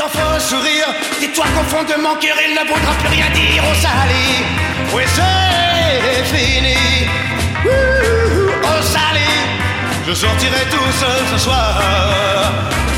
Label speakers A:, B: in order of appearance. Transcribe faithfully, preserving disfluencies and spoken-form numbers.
A: ton faux sourire. Dis-toi qu'au fond de mon cœur il ne voudra plus rien dire au Sali. Oui c'est fini. Ouh, au Sali. Je sortirai tout seul ce soir.